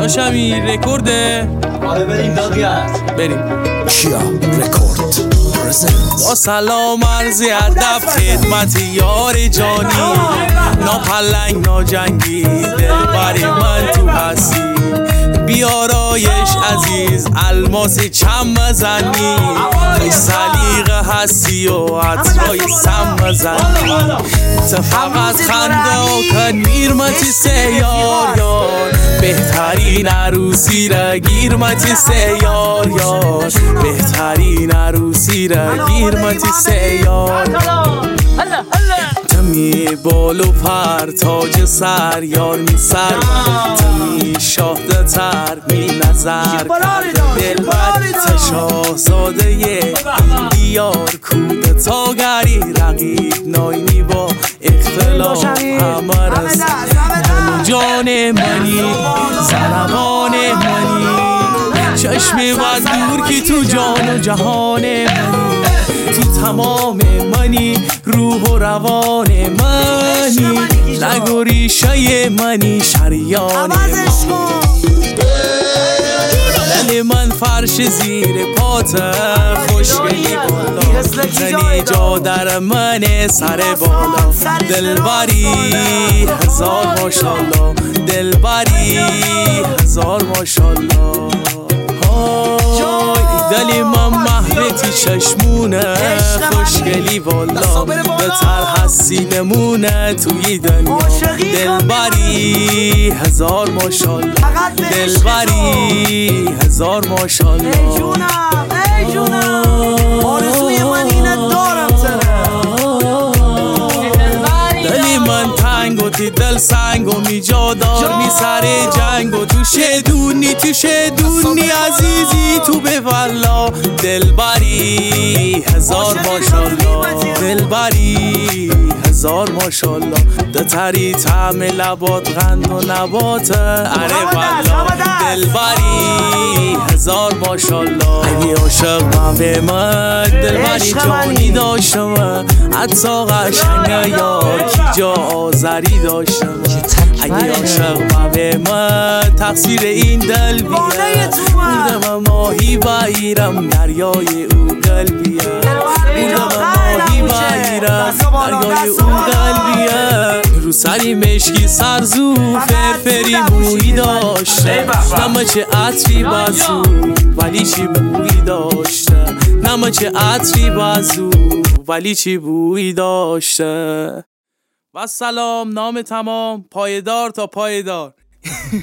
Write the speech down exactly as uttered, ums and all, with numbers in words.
داشمی رکورده. آره بریم دادی هست بریم کیا رکورد با سلام عرض ادب خدمت یار جانی، ناپلنگ ناجنگی دلبر من تو هستی، بیارایش عزیز الماس چم مزنی، ای سلیقه هستی و عطرای سم مزنی، تو فقط خنده و کن میرمتی سیار یار، بهترین عروسی را گیرمتی سیار یار، بهترین عروسی را گیرمتی سیار. تمی بال و پر تاج سر یار می سر، تمی شاهده تر می نظر دل بر تشاهزاده این دیار، کوده تاگری رقیب ناینی با اختلاف همه رست، جان منی زربان منی، چشم و دور کی تو جان و جهان منی، تو تمام منی روح و روان منی، رگ و ریشه منی شریان منی، دل من فرش زیر پات خوشگلی بالا، زنی جا در من سر بالا، دلبری هزار ماشالله، دلبری هزار ماشالله، دلی من محرتی چشمونه خوشگلی والا، بتر هستی بمونه توی دنیا، دلبری هزار ماشالله، دلبری هزار ماشالله. ای جونم ای جونم آرزوی من اینه دارم دلی من تنگ و تی دل سنگ و می جادار می سر جنگ و تو شدونی تو شدونی عزیزی تو به والا، دلبری هزار ماشالله، دلبری هزار ماشالله، دتری طعم لبات غند و نبات اره والا، دلبری هزار ماشالله، اگه عاشق من به من دلبری جانی داشتم، حتی قشنگ یار کی جا آذری داشتم، اگه عاشق من به من تقصیر این دل بیه، بودم ماهی بایرم دریای او قلبیه، بودم ماهی بایرم دریای او قلبیه، رو سری مشکی سرزو فرفری مویی داشته، نمه چه عطری بازو ولی چی بویی داشته، نمه چه عطری بازو ولی چی بویی داشته. و سلام نام تمام پایدار تا پایدار.